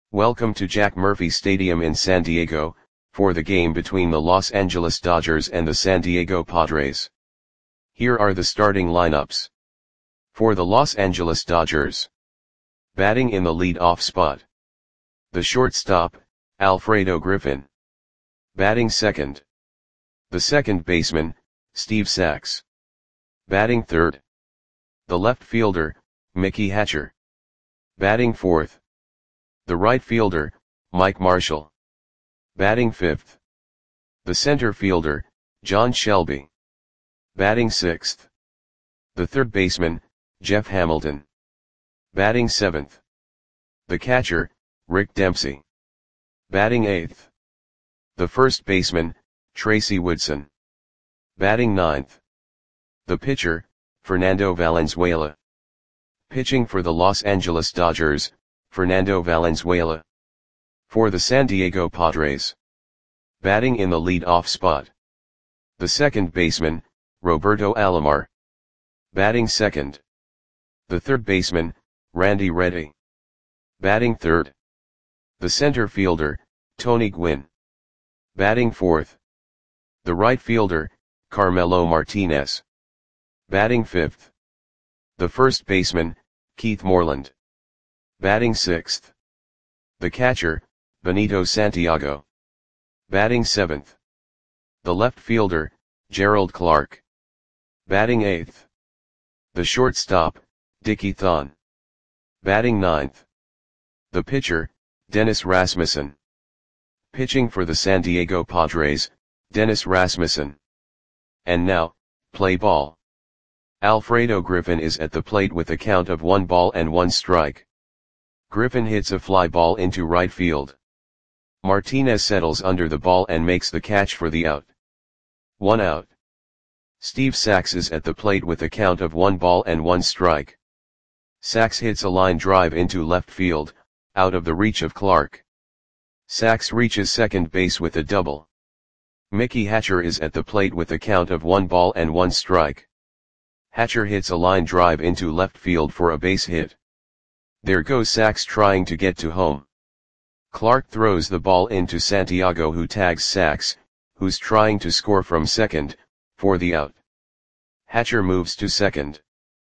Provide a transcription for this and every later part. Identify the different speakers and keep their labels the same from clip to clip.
Speaker 1: Welcome to Jack Murphy Stadium in San Diego, for the game between the Los Angeles Dodgers and the San Diego Padres. Here are the starting lineups. For the Los Angeles Dodgers. Batting in the lead-off spot. The shortstop, Alfredo Griffin. Batting second. The second baseman, Steve Sax. Batting third. The left fielder, Mickey Hatcher. Batting fourth. The right fielder, Mike Marshall. Batting fifth. The center fielder, John Shelby. Batting sixth. The third baseman, Jeff Hamilton. Batting seventh. The catcher, Rick Dempsey. Batting eighth. The first baseman, Tracy Woodson. Batting ninth. The pitcher, Fernando Valenzuela. Pitching for the Los Angeles Dodgers, Fernando Valenzuela. For the San Diego Padres. Batting in the lead-off spot. The second baseman, Roberto Alomar. Batting second. The third baseman, Randy Reddy. Batting third. The center fielder, Tony Gwynn. Batting fourth. The right fielder, Carmelo Martinez. Batting fifth. The first baseman, Keith Moreland. Batting sixth. The catcher, Benito Santiago. Batting seventh. The left fielder, Gerald Clark. Batting eighth. The shortstop, Dickie Thon. Batting ninth. The pitcher, Dennis Rasmussen. Pitching for the San Diego Padres, Dennis Rasmussen. And now, play ball. Alfredo Griffin is at the plate with a count of 1 strike. Griffin hits a fly ball into right field. Martinez settles under the ball and makes the catch for the out. 1 out. Steve Sax is at the plate with a count of 1 strike. Sax hits a line drive into left field, out of the reach of Clark. Sax reaches second base with a double. Mickey Hatcher is at the plate with a count of 1 strike. Hatcher hits a line drive into left field for a base hit. There goes Sax trying to get to home. Clark throws the ball into Santiago, who tags Sax, who's trying to score from second, for the out. Hatcher moves to second.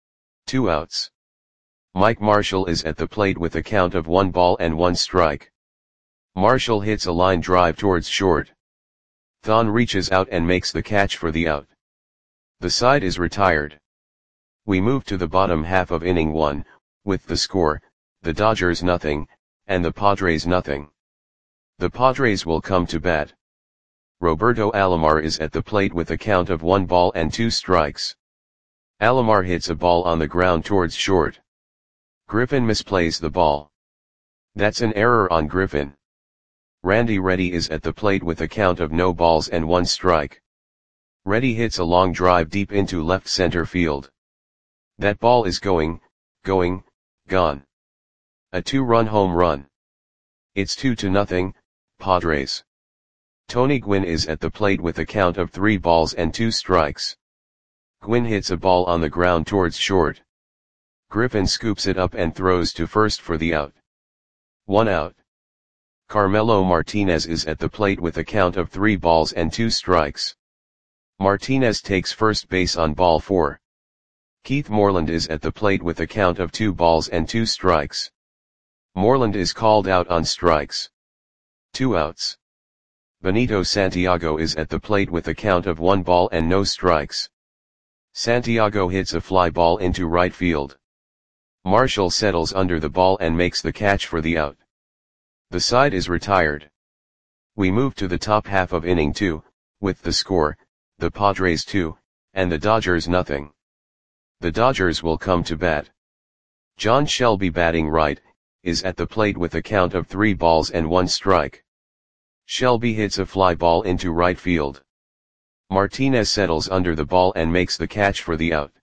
Speaker 1: 2 outs. Mike Marshall is at the plate with a count of 1 strike. Marshall hits a line drive towards short. Thon reaches out and makes the catch for the out. The side is retired. We move to the bottom half of inning 1, with the score, the Dodgers nothing, and the Padres nothing. The Padres will come to bat. Roberto Alomar is at the plate with a count of 1 strikes. Alomar hits a ball on the ground towards short. Griffin misplays the ball. That's an error on Griffin. Randy Reddy is at the plate with a count of 1 strike. Reddy hits a long drive deep into left center field. That ball is going, gone. A 2-run home run. It's 2-0, Padres. Tony Gwynn is at the plate with a count of 3 strikes. Gwynn hits a ball on the ground towards short. Griffin scoops it up and throws to first for the out. 1 out. Carmelo Martinez is at the plate with a count of 3 strikes. Martinez takes first base on ball 4. Keith Moreland is at the plate with a count of 2 strikes. Moreland is called out on strikes. 2 outs. Benito Santiago is at the plate with a count of 1 strikes. Santiago hits a fly ball into right field. Marshall settles under the ball and makes the catch for the out. The side is retired. We move to the top half of inning 2, with the score, the Padres 2, and the Dodgers nothing. The Dodgers will come to bat. John Shelby, batting right, is at the plate with a count of 3 strike. Shelby hits a fly ball into right field. Martinez settles under the ball and makes the catch for the out.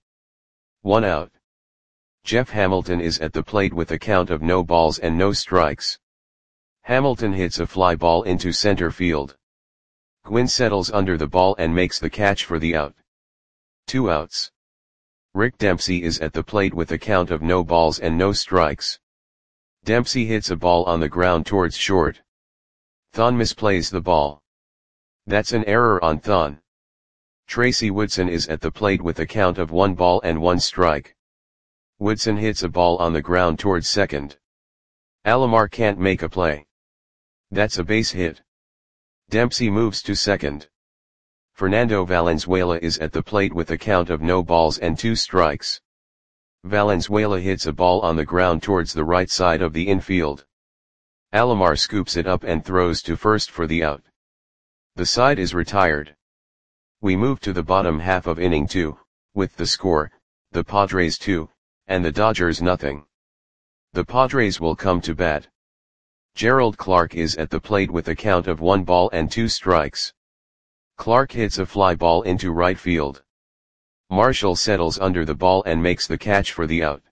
Speaker 1: 1 out. Jeff Hamilton is at the plate with a count of no strikes. Hamilton hits a fly ball into center field. Gwynn settles under the ball and makes the catch for the out. 2 outs. Rick Dempsey is at the plate with a count of no strikes. Dempsey hits a ball on the ground towards short. Thon misplays the ball. That's an error on Thon. Tracy Woodson is at the plate with a count of 1 ball and 1 strike. Woodson hits a ball on the ground towards second. Alomar can't make a play. That's a base hit. Dempsey moves to second. Fernando Valenzuela is at the plate with a count of no balls and 2 strikes. Valenzuela hits a ball on the ground towards the right side of the infield. Alomar scoops it up and throws to first for the out. The side is retired. We move to the bottom half of inning 2, with the score, the Padres 2, and the Dodgers nothing. The Padres will come to bat. Gerald Clark is at the plate with a count of 1 ball and 2 strikes. Clark hits a fly ball into right field. Marshall settles under the ball and makes the catch for the out.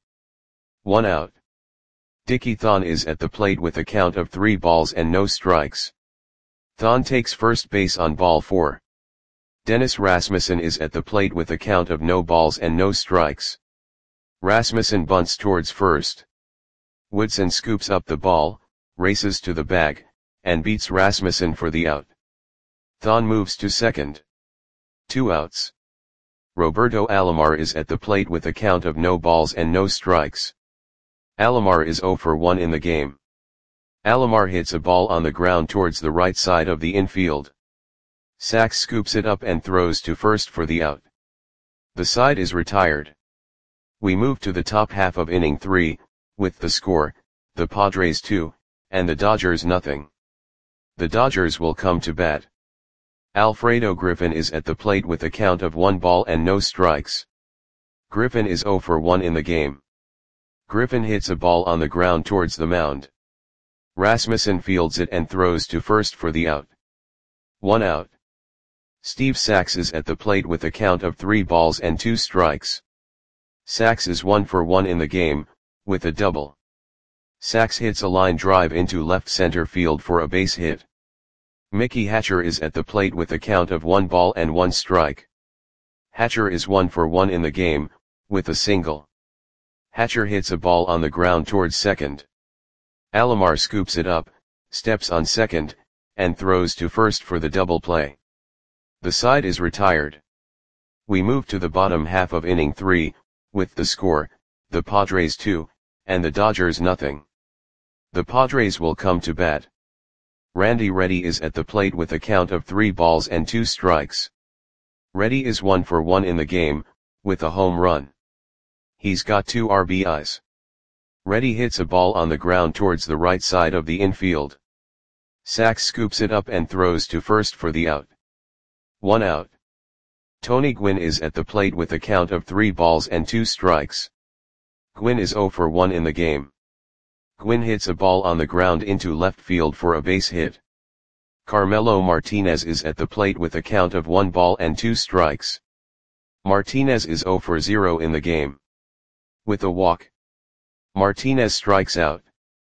Speaker 1: 1 out. Dickie Thon is at the plate with a count of 3 balls and no strikes. Thon takes first base on ball 4. Dennis Rasmussen is at the plate with a count of no balls and no strikes. Rasmussen bunts towards first. Woodson scoops up the ball, races to the bag, and beats Rasmussen for the out. Thon moves to second. 2 outs. Roberto Alomar is at the plate with a count of no balls and no strikes. Alomar is 0 for 1 in the game. Alomar hits a ball on the ground towards the right side of the infield. Sachs scoops it up and throws to first for the out. The side is retired. We move to the top half of inning 3, with the score, the Padres 2, and the Dodgers nothing. The Dodgers will come to bat. Alfredo Griffin is at the plate with a count of 1 ball and no strikes. Griffin is 0 for 1 in the game. Griffin hits a ball on the ground towards the mound. Rasmussen fields it and throws to first for the out. 1 out. Steve Sachs is at the plate with a count of 3 balls and 2 strikes. Sachs is 1 for 1 in the game, with a double. Sachs hits a line drive into left center field for a base hit. Mickey Hatcher is at the plate with a count of 1 ball and 1 strike. Hatcher is 1 for 1 in the game, with a single. Hatcher hits a ball on the ground towards second. Alomar scoops it up, steps on second, and throws to first for the double play. The side is retired. We move to the bottom half of inning 3, with the score, the Padres 2, and the Dodgers nothing. The Padres will come to bat. Randy Reddy is at the plate with a count of 3 balls and 2 strikes. Reddy is 1 for 1 in the game, with a home run. He's got 2 RBIs. Reddy hits a ball on the ground towards the right side of the infield. Sachs scoops it up and throws to first for the out. 1 out. Tony Gwynn is at the plate with a count of 3 balls and 2 strikes. Gwynn is 0 for 1 in the game. Gwynn hits a ball on the ground into left field for a base hit. Carmelo Martinez is at the plate with a count of 1 ball and 2 strikes. Martinez is 0 for 0 in the game. With a walk, Martinez strikes out.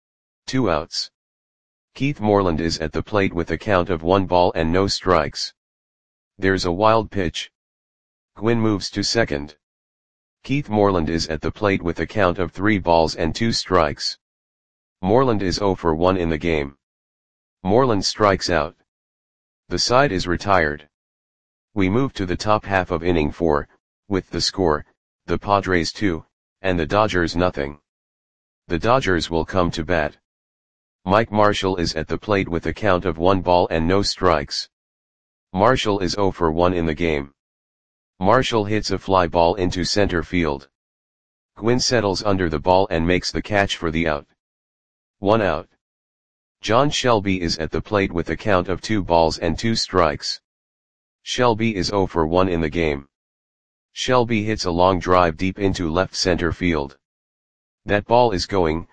Speaker 1: 2 outs. Keith Moreland is at the plate with a count of 1 ball and no strikes. There's a wild pitch. Gwynn moves to second. Keith Moreland is at the plate with a count of 3 balls and 2 strikes. Moreland is 0 for 1 in the game. Moreland strikes out. The side is retired. We move to the top half of inning 4, with the score, the Padres 2, and the Dodgers nothing. The Dodgers will come to bat. Mike Marshall is at the plate with a count of 1 ball and no strikes. Marshall is 0 for 1 in the game. Marshall hits a fly ball into center field. Gwynn settles under the ball and makes the catch for the out. 1 out. John Shelby is at the plate with a count of 2 balls and 2 strikes. Shelby is 0 for 1 in the game. Shelby hits a long drive deep into left center field. That ball is gone.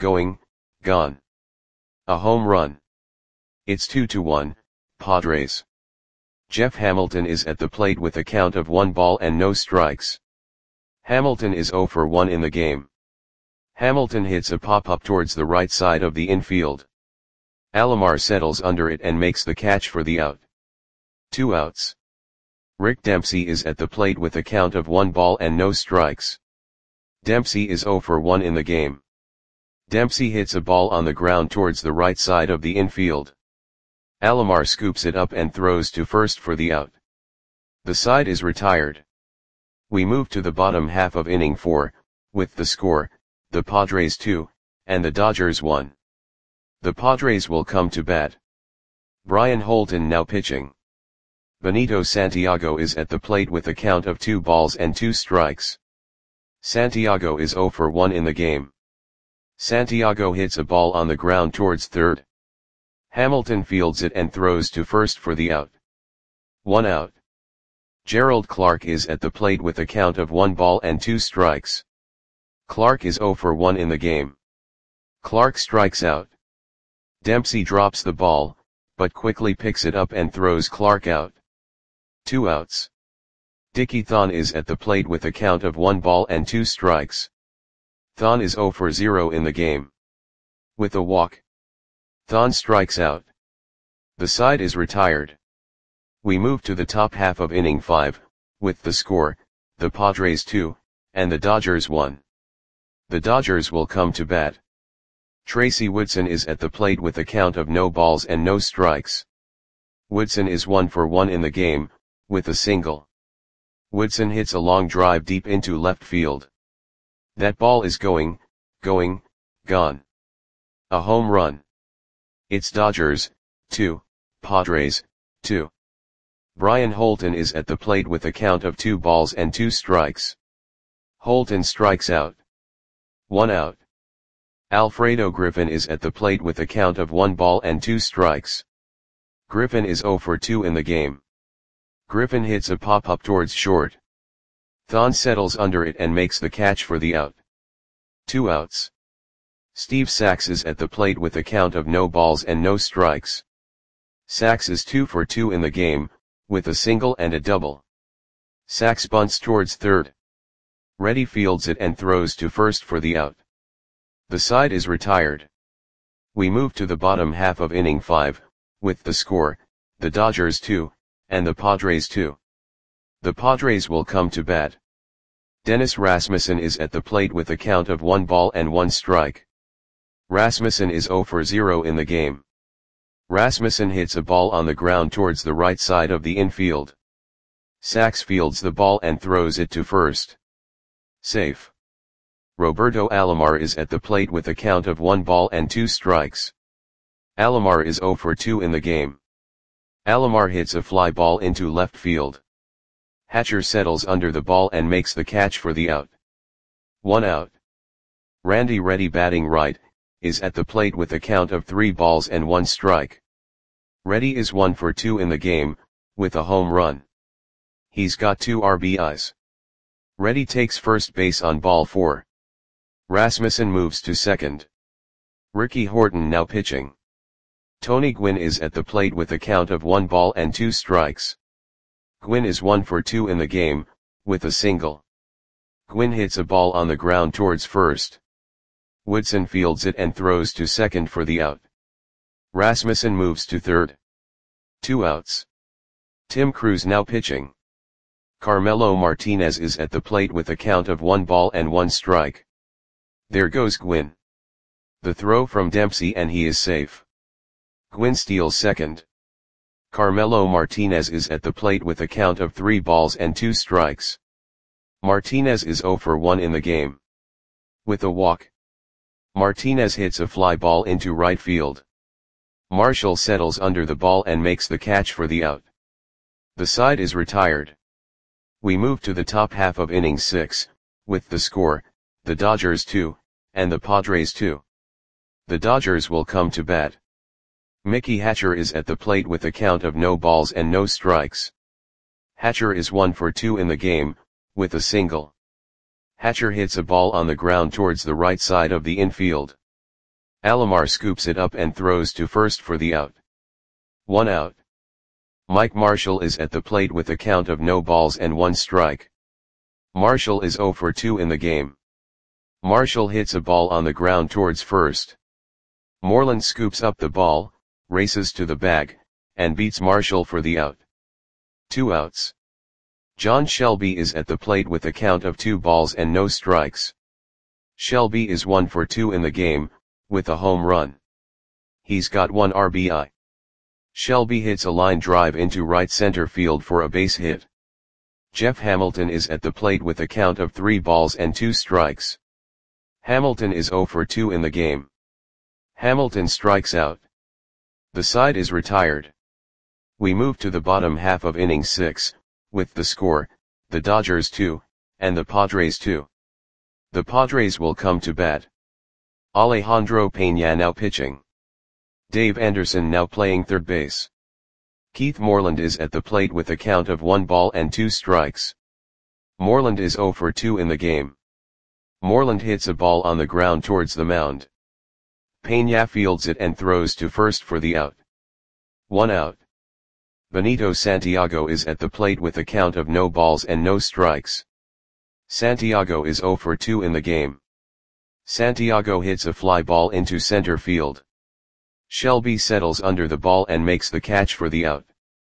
Speaker 1: A home run. It's 2-1, Padres. Jeff Hamilton is at the plate with a count of 1 ball and no strikes. Hamilton is 0 for 1 in the game. Hamilton hits a pop-up towards the right side of the infield. Alomar settles under it and makes the catch for the out. 2 outs. Rick Dempsey is at the plate with a count of 1 ball and no strikes. Dempsey is 0 for 1 in the game. Dempsey hits a ball on the ground towards the right side of the infield. Alomar scoops it up and throws to first for the out. The side is retired. We move to the bottom half of inning 4, with the score, the Padres 2, and the Dodgers 1. The Padres will come to bat. Brian Holton now pitching. Benito Santiago is at the plate with a count of 2 balls and 2 strikes. Santiago is 0 for 1 in the game. Santiago hits a ball on the ground towards third. Hamilton fields it and throws to first for the out. 1 out. Gerald Clark is at the plate with a count of 1 ball and 2 strikes. Clark is 0 for 1 in the game. Clark strikes out. Dempsey drops the ball, but quickly picks it up and throws Clark out. 2 outs. Dickie Thon is at the plate with a count of 1 ball and 2 strikes. Thon is 0 for 0 in the game. With a walk, Thon strikes out. The side is retired. We move to the top half of inning 5, with the score, the Padres 2, and the Dodgers 1. The Dodgers will come to bat. Tracy Woodson is at the plate with a count of no balls and no strikes. Woodson is 1 for 1 in the game, with a single. Woodson hits a long drive deep into left field. That ball is going, gone. A home run. It's Dodgers, 2, Padres, 2. Brian Holton is at the plate with a count of 2 balls and 2 strikes. Holton strikes out. 1 out. Alfredo Griffin is at the plate with a count of 1 ball and 2 strikes. Griffin is 0 for 2 in the game. Griffin hits a pop-up towards short. Thon settles under it and makes the catch for the out. 2 outs. Steve Sax is at the plate with a count of no balls and no strikes. Sax is 2 for 2 in the game, with a single and a double. Sax bunts towards third. Reddy fields it and throws to first for the out. The side is retired. We move to the bottom half of inning 5, with the score, the Dodgers 2, and the Padres 2. The Padres will come to bat. Dennis Rasmussen is at the plate with a count of 1 ball and 1 strike. Rasmussen is 0 for 0 in the game. Rasmussen hits a ball on the ground towards the right side of the infield. Sax fields the ball and throws it to first. Safe. Roberto Alomar is at the plate with a count of 1 ball and 2 strikes. Alomar is 0 for 2 in the game. Alomar hits a fly ball into left field. Hatcher settles under the ball and makes the catch for the out. 1 out. Randy Reddy, batting right, is at the plate with a count of 3 balls and 1 strike. Reddy is 1 for 2 in the game, with a home run. He's got 2 RBIs. Reddy takes first base on ball 4. Rasmussen moves to second. Ricky Horton now pitching. Tony Gwynn is at the plate with a count of 1 ball and 2 strikes. Gwynn is 1 for 2 in the game, with a single. Gwynn hits a ball on the ground towards first. Woodson fields it and throws to second for the out. Rasmussen moves to third. 2 outs. Tim Cruz now pitching. Carmelo Martinez is at the plate with a count of 1 ball and 1 strike. There goes Gwynn. The throw from Dempsey and he is safe. Gwynn steals second. Carmelo Martinez is at the plate with a count of 3 balls and 2 strikes. Martinez is 0 for 1 in the game. With a walk, Martinez hits a fly ball into right field. Marshall settles under the ball and makes the catch for the out. The side is retired. We move to the top half of inning 6, with the score, the Dodgers 2, and the Padres 2. The Dodgers will come to bat. Mickey Hatcher is at the plate with a count of no balls and no strikes. Hatcher is 1 for 2 in the game, with a single. Hatcher hits a ball on the ground towards the right side of the infield. Alomar scoops it up and throws to first for the out. 1 out. Mike Marshall is at the plate with a count of no balls and 1 strike. Marshall is 0 for 2 in the game. Marshall hits a ball on the ground towards first. Moreland scoops up the ball, races to the bag, and beats Marshall for the out. 2 outs. John Shelby is at the plate with a count of 2 balls and no strikes. Shelby is 1 for 2 in the game, with a home run. He's got 1 RBI. Shelby hits a line drive into right center field for a base hit. Jeff Hamilton is at the plate with a count of 3 balls and 2 strikes. Hamilton is 0 for 2 in the game. Hamilton strikes out. The side is retired. We move to the bottom half of inning 6, with the score, the Dodgers 2, and the Padres 2. The Padres will come to bat. Alejandro Peña now pitching. Dave Anderson now playing third base. Keith Moreland is at the plate with a count of 1 ball and 2 strikes. Moreland is 0 for 2 in the game. Moreland hits a ball on the ground towards the mound. Peña fields it and throws to first for the out. 1 out. Benito Santiago is at the plate with a count of no balls and no strikes. Santiago is 0 for 2 in the game. Santiago hits a fly ball into center field. Shelby settles under the ball and makes the catch for the out.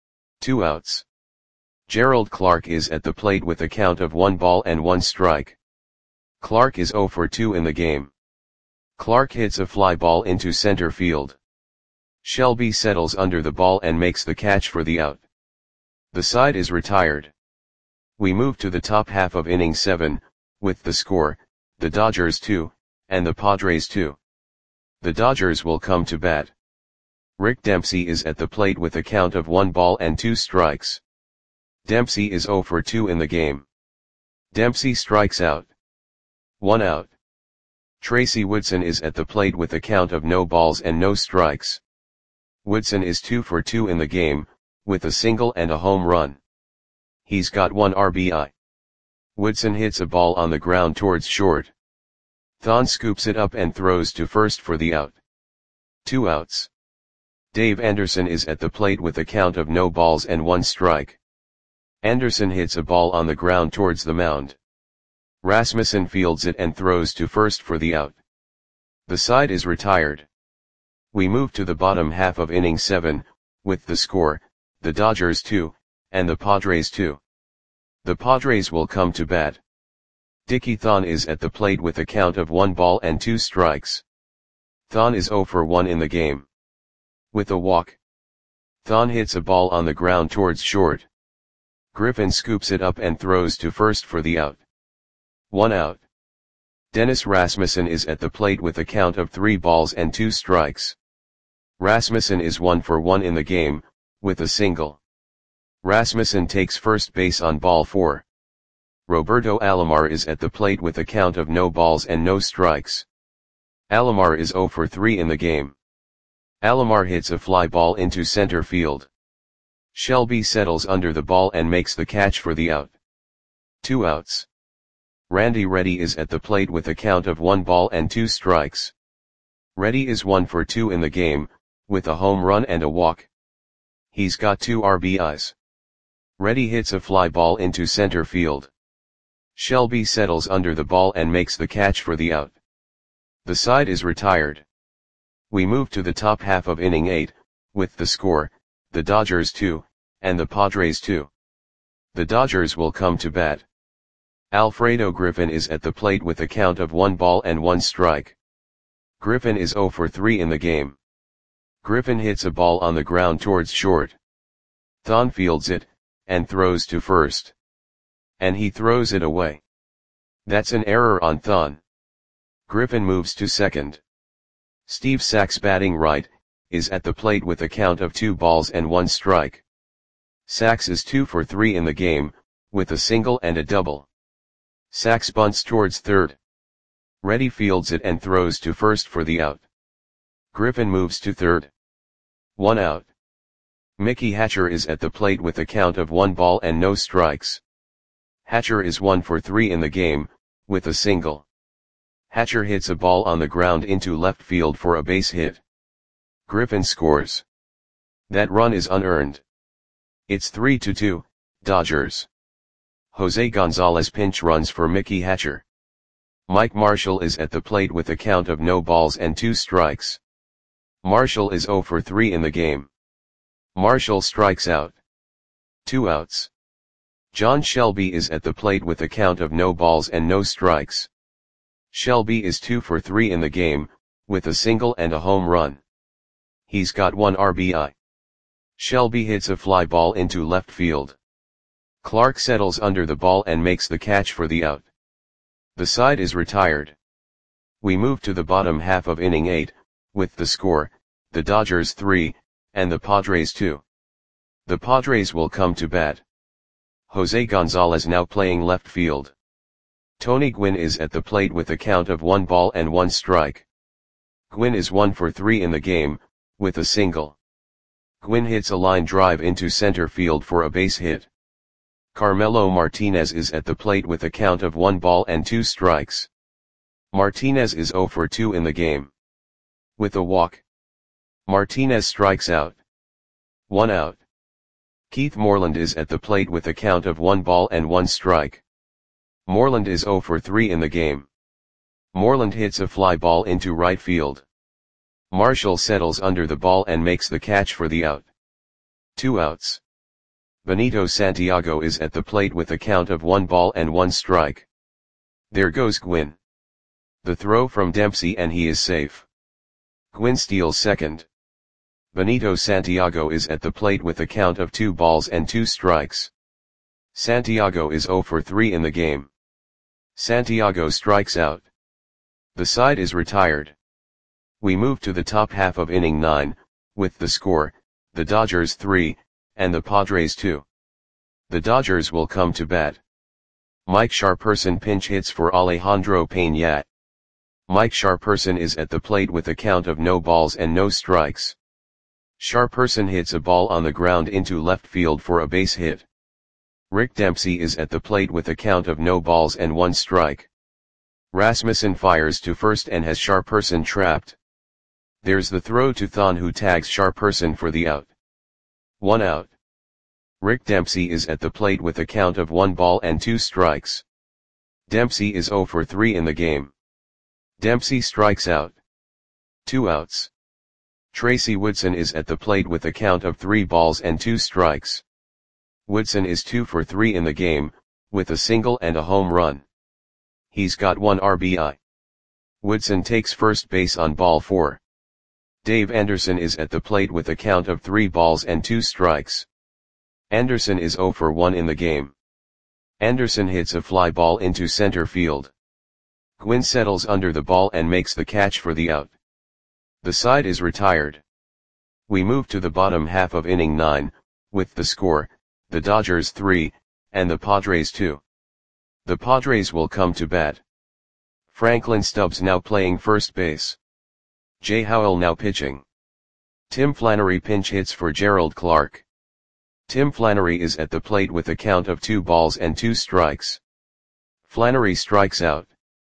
Speaker 1: 2 outs. Gerald Clark is at the plate with a count of 1 ball and 1 strike. Clark is 0 for 2 in the game. Clark hits a fly ball into center field. Shelby settles under the ball and makes the catch for the out. The side is retired. We move to the top half of inning 7, with the score, the Dodgers 2, and the Padres 2. The Dodgers will come to bat. Rick Dempsey is at the plate with a count of 1 ball and 2 strikes. Dempsey is 0 for 2 in the game. Dempsey strikes out. 1 out. Tracy Woodson is at the plate with a count of no balls and no strikes. Woodson is 2 for 2 in the game, with a single and a home run. He's got 1 RBI. Woodson hits a ball on the ground towards short. Thon scoops it up and throws to first for the out. 2 outs. Dave Anderson is at the plate with a count of no balls and 1 strike. Anderson hits a ball on the ground towards the mound. Rasmussen fields it and throws to first for the out. The side is retired. We move to the bottom half of inning 7, with the score, the Dodgers 2, and the Padres 2. The Padres will come to bat. Dickie Thon is at the plate with a count of 1 ball and 2 strikes. Thon is 0 for 1 in the game. With a walk. Thon hits a ball on the ground towards short. Griffin scoops it up and throws to first for the out. 1 out. Dennis Rasmussen is at the plate with a count of 3 balls and 2 strikes. Rasmussen is 1 for 1 in the game, with a single. Rasmussen takes first base on ball 4. Roberto Alomar is at the plate with a count of no balls and no strikes. Alomar is 0 for 3 in the game. Alomar hits a fly ball into center field. Shelby settles under the ball and makes the catch for the out. 2 outs. Randy Reddy is at the plate with a count of 1 ball and 2 strikes. Reddy is 1 for 2 in the game, with a home run and a walk. He's got 2 RBIs. Reddy hits a fly ball into center field. Shelby settles under the ball and makes the catch for the out. The side is retired. We move to the top half of inning 8, with the score, the Dodgers 2, and the Padres 2. The Dodgers will come to bat. Alfredo Griffin is at the plate with a count of 1 ball and 1 strike. Griffin is 0 for 3 in the game. Griffin hits a ball on the ground towards short. Thon fields it, and throws to first. And he throws it away. That's an error on Thon. Griffin moves to second. Steve Sax, batting right, is at the plate with a count of 2 balls and 1 strike. Sax is 2 for 3 in the game, with a single and a double. Sax bunts towards third. Reddy fields it and throws to first for the out. Griffin moves to third. 1 out. Mickey Hatcher is at the plate with a count of 1 ball and no strikes. Hatcher is 1 for 3 in the game, with a single. Hatcher hits a ball on the ground into left field for a base hit. Griffin scores. That run is unearned. It's 3-2, Dodgers. Jose Gonzalez pinch runs for Mickey Hatcher. Mike Marshall is at the plate with a count of no balls and 2 strikes. Marshall is 0 for 3 in the game. Marshall strikes out. 2 outs. John Shelby is at the plate with a count of no balls and no strikes. Shelby is 2 for 3 in the game, with a single and a home run. He's got 1 RBI. Shelby hits a fly ball into left field. Clark settles under the ball and makes the catch for the out. The side is retired. We move to the bottom half of inning 8, with the score, the Dodgers 3, and the Padres 2. The Padres will come to bat. Jose Gonzalez now playing left field. Tony Gwynn is at the plate with a count of 1 ball and 1 strike. Gwynn is 1 for 3 in the game, with a single. Gwynn hits a line drive into center field for a base hit. Carmelo Martinez is at the plate with a count of 1 ball and 2 strikes. Martinez is 0 for 2 in the game. With a walk, Martinez strikes out. 1 out. Keith Moreland is at the plate with a count of 1 ball and 1 strike. Moreland is 0 for 3 in the game. Moreland hits a fly ball into right field. Marshall settles under the ball and makes the catch for the out. 2 outs. Benito Santiago is at the plate with a count of 1 ball and 1 strike. There goes Gwynn. The throw from Dempsey and he is safe. Gwynn steals second. Benito Santiago is at the plate with a count of 2 balls and 2 strikes. Santiago is 0 for 3 in the game. Santiago strikes out. The side is retired. We move to the top half of inning 9, with the score, the Dodgers 3, and the Padres 2. The Dodgers will come to bat. Mike Sharperson pinch hits for Alejandro Peña. Mike Sharperson is at the plate with a count of no balls and no strikes. Sharperson hits a ball on the ground into left field for a base hit. Rick Dempsey is at the plate with a count of no balls and 1 strike. Rasmussen fires to first and has Sharperson trapped. There's the throw to Thon, who tags Sharperson for the out. 1 out. Rick Dempsey is at the plate with a count of 1 ball and 2 strikes. Dempsey is 0 for 3 in the game. Dempsey strikes out. 2 outs. Tracy Woodson is at the plate with a count of 3 balls and 2 strikes. Woodson is 2 for 3 in the game, with a single and a home run. He's got 1 RBI. Woodson takes first base on ball 4. Dave Anderson is at the plate with a count of 3 balls and 2 strikes. Anderson is 0 for 1 in the game. Anderson hits a fly ball into center field. Gwynn settles under the ball and makes the catch for the out. The side is retired. We move to the bottom half of inning 9, with the score, the Dodgers 3, and the Padres 2. The Padres will come to bat. Franklin Stubbs now playing first base. Jay Howell now pitching. Tim Flannery pinch hits for Gerald Clark. Tim Flannery is at the plate with a count of 2 balls and 2 strikes. Flannery strikes out.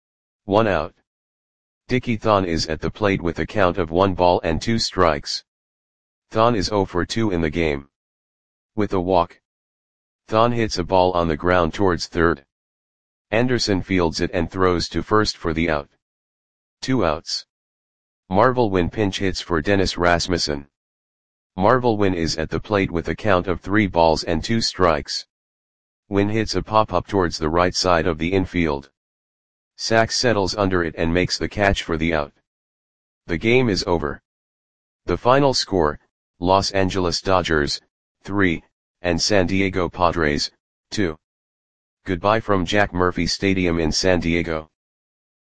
Speaker 1: 1 out. Dickie Thon is at the plate with a count of 1 ball and 2 strikes. Thon is 0 for 2 in the game. With a walk, Thon hits a ball on the ground towards third. Anderson fields it and throws to first for the out. 2 outs. Marvel Wynn pinch hits for Dennis Rasmussen. Marvel Wynn is at the plate with a count of 3 balls and 2 strikes. Wynn hits a pop-up towards the right side of the infield. Sachs settles under it and makes the catch for the out. The game is over. The final score, Los Angeles Dodgers, 3, and San Diego Padres, 2. Goodbye from Jack Murphy Stadium in San Diego.